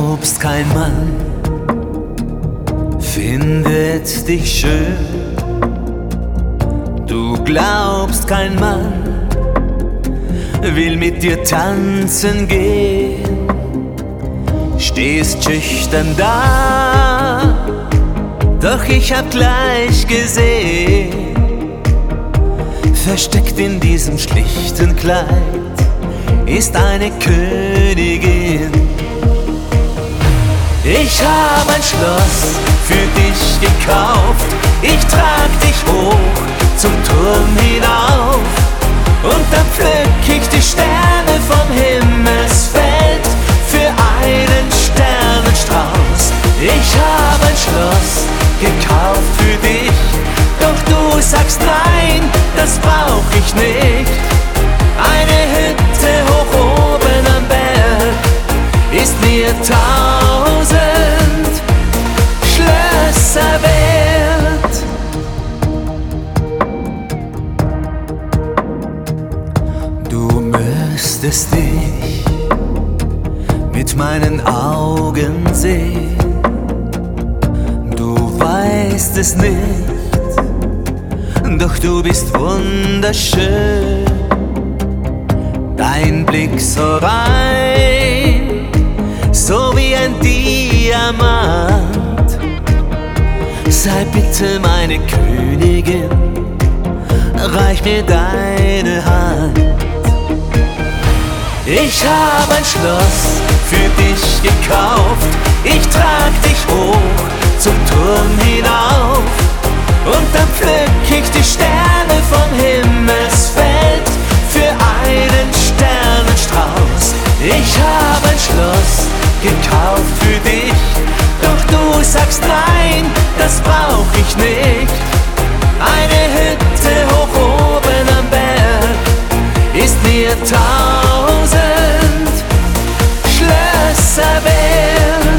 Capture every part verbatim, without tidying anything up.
glaubst, kein Mann findet dich schön. Du glaubst, kein Mann will mit dir tanzen gehen. Stehst schüchtern da, doch ich hab gleich gesehen, versteckt in diesem schlichten Kleid ist eine Königin. Ich hab ein Schloss für dich gekauft, ich trag dich hoch zum Turm hinauf, und dann pflück ich die Sterne vom Himmelsfeld für einen Sternenstrauß. Ich hab ein Schloss gekauft für dich, doch du sagst nein, das brauch ich nicht. Eine Hütte hoch oben am Berg ist mir tausend Schlösser wert. Du müsstest dich mit meinen Augen sehen, du weißt es nicht, doch du bist wunderschön. Dein Blick so rein, so wie ein Diamant. Sei bitte meine Königin, reich mir deine Hand. Ich hab ein Schloss für dich gekauft, ich trag dich hoch zum Turm hinauf, und dann pflück ich die Sterne vom Himmelsfeld für einen Sternenstrauß. Ich hab ein Schloss gekauft für dich, doch du sagst nein, das brauch ich nicht. Eine Hütte hoch oben am Berg ist mir tausend Schlösser wert.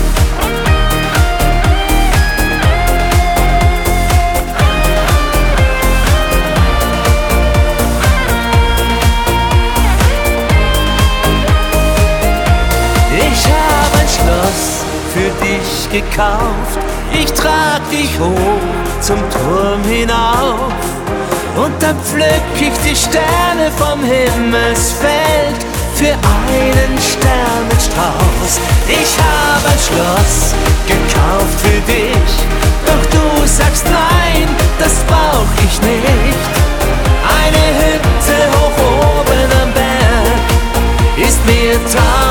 Ich hab ein Schloss für dich gekauft, ich trag dich hoch zum Turm hinauf, und dann pflück ich die Sterne vom Himmelsfeld für einen Sternenstrauß. Ich hab ein Schloss gekauft für dich, doch du sagst nein, das brauch ich nicht. Eine Hütte hoch oben am Berg ist mir tausend